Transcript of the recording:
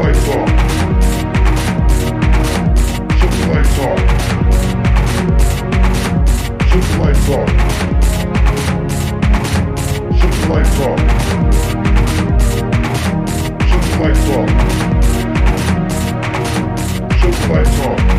lights off. Shut the lights off. Shut the lights off. Shut the lights off. Shut the lights off. Shut the lights off.